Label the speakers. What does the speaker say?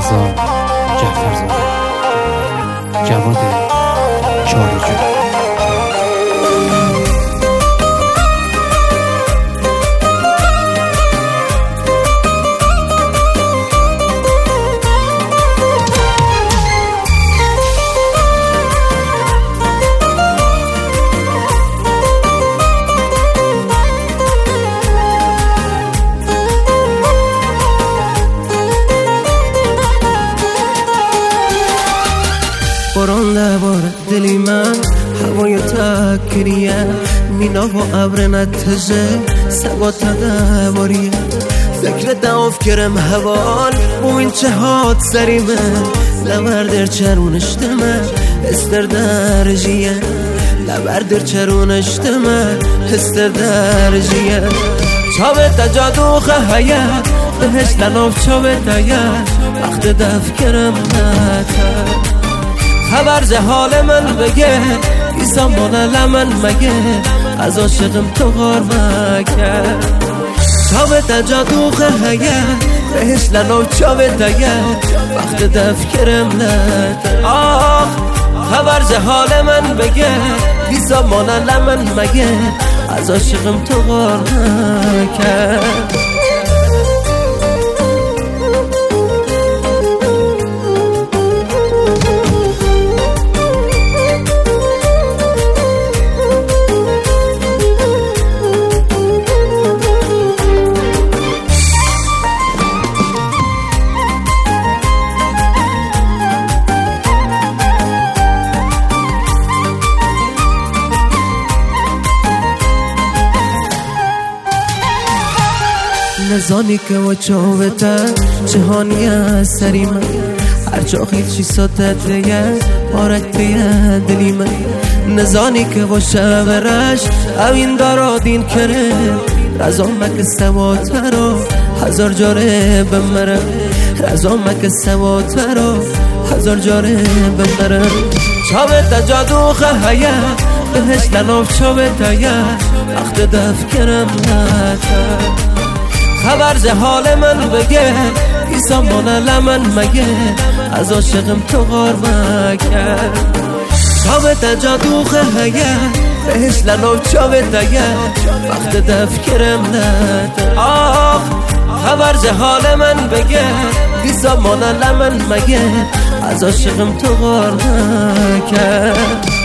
Speaker 1: رضا جعفرزاده، جواد چاریجو.
Speaker 2: باران لبار دلی من هوای تکریه مینا و ابر نتجه سبات دواریه فکر دعاف کرم هوال و این چه هات سریمه لبر در چرونشتمه استر درجیه لبر در چرونشتمه استر درجیه چاوه تجادوخه هیه بهش لناف چاوه تایه وقت دف کرم نتر خبر ز حال من بگه ایسا مانه من مگه از عاشقم تو غار مکه چاوه تجادوخه هیه بهش لنو چاوه تایه وقت دفکرم نده آخ خبر ز حال من بگه ایسا مانه من مگه از عاشقم تو غار مکه نزانی که و چاوته جهانی سری من هر جا خیلچی ساتت دیگه آرک بیه دلی من نزانی که و شبرش او این دارا دین کره رضا مک سواته رو هزار جاره بمره رضا مک سواته رو هزار جاره بمره چاوه تجادوخه هیه بهش لناف چاوه تایه وقت دف کرم نتر خبر ز حال من بگه ایسا مانه من مگه از عاشقم تو غار مکه چاوه تجادوخه هیه بهش لنو چاوه تایه وقت دفکرم نده آخ خبر ز حال من بگه ایسا مانه من مگه از عاشقم تو غار مکه